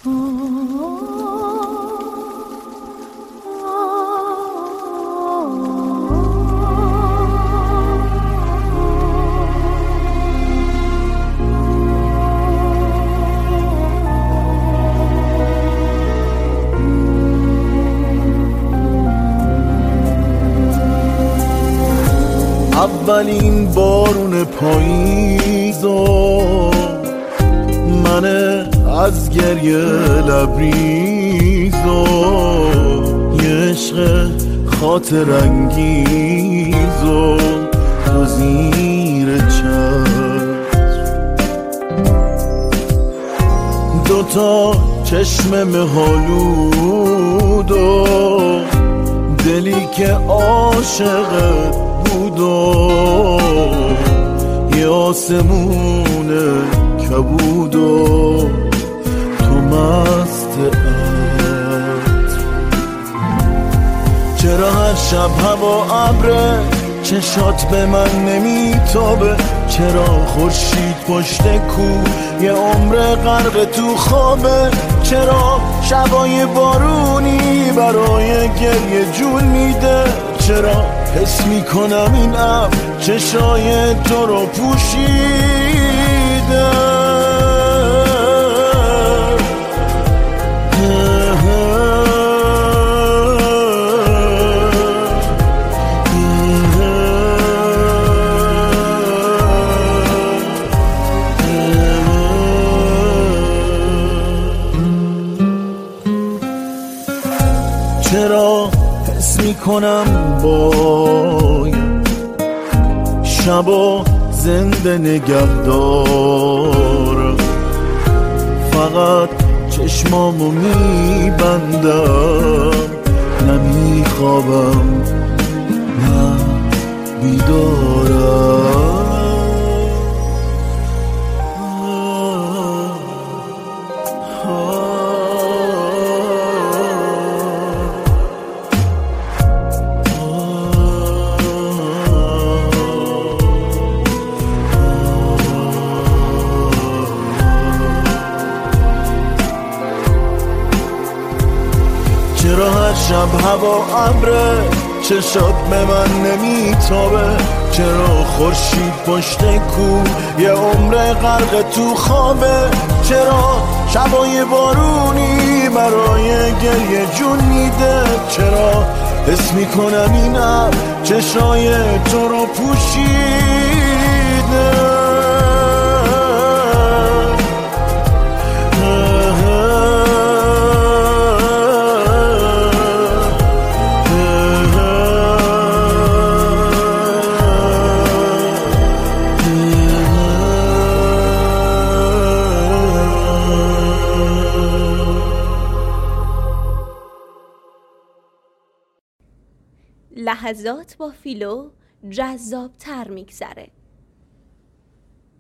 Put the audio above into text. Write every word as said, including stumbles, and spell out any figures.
اولین بارون پاییزو من از گریه لبریزو یه عشق خاطر انگیزو تو زیر چشم دوتا چشم مهالودو دلی که عاشقت بود و یه آسمون کبود و تو مست عطر. چرا هر شب هوا ابره چشات به من نمیتابه؟ چرا خورشید پشت کو یه عمر غرق تو خوابه؟ چرا شبای بارونی برای گریه جون میده؟ چرا حس میکنم این ابر چشای تو رو پوشیده؟ چرا حس میکنم باید شبا زنده نگهدارم، فقط چشمامو میبندم نمیخوابم نه بیدارم. چرا هر شب هوا ابره چشات به من نمیتابه؟ چرا خورشید پشت کو یه عمر غرق تو خوابه؟ چرا شبای بارونی برای گریه جون میده؟ چرا حس میکنم این ابر چشای تو رو پوشیده؟ لحظات با فیلو جذاب تر میگذره.